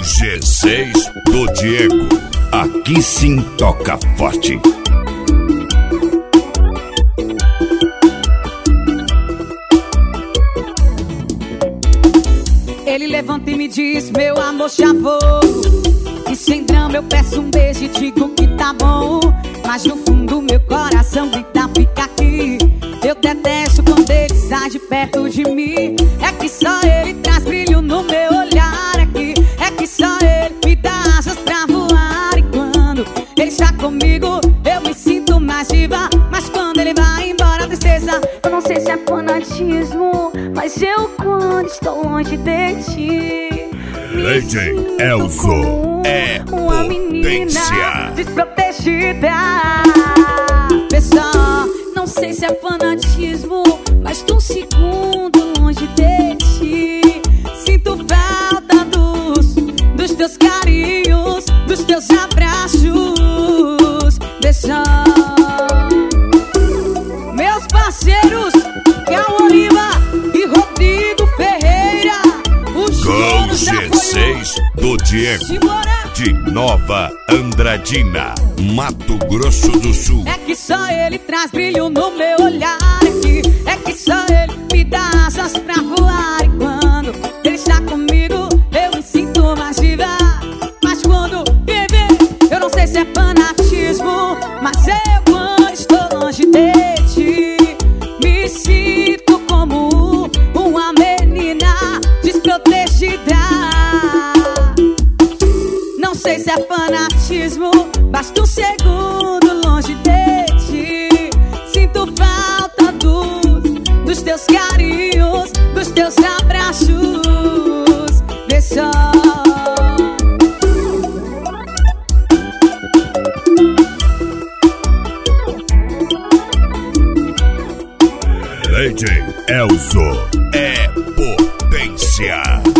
G6 do Diego. Aqui sim toca forte. Ele levanta e me diz, meu amor, já vou. E sem drama eu peço um beijo e digo que tá bom. Mas no fundo meu coração grita, fica aqui. Eu detesto quando ele sai de perto de mim. É que só ele traz brilho no meu olhar aqui. É que só ele me dá asas pra voar. E quando ele está comigo eu me sinto mais viva. Mas quando ele vai embora, tristeza. Eu não sei se é fanatismo, mas eu quando estou longe de ti Lady Elzo é uma menina potência. desprotegida. Pessoal, não sei se é fanatismo, mas tô um segundo longe de ti. Sinto falta dos teus carinhos, dos teus abraços. Deixa meus parceiros Cauã Lima e Rodrigo Ferreira, os Com donos da G6 do Diego, de Nova Andradina, Mato Grosso do Sul. É que só ele traz brilho no meu olhar aqui. É que só ele me dá asas pra voar. E quando ele está comigo eu me sinto mais viva. Mas quando viver, eu não sei se é fanatismo, mas eu quando estou longe de ti me sinto como uma menina desprotegida. Não sei se é fanatismo, basta um segundo longe de ti. Sinto falta dos teus carinhos, dos teus abraços. Vê só. Lady Elzo é potência.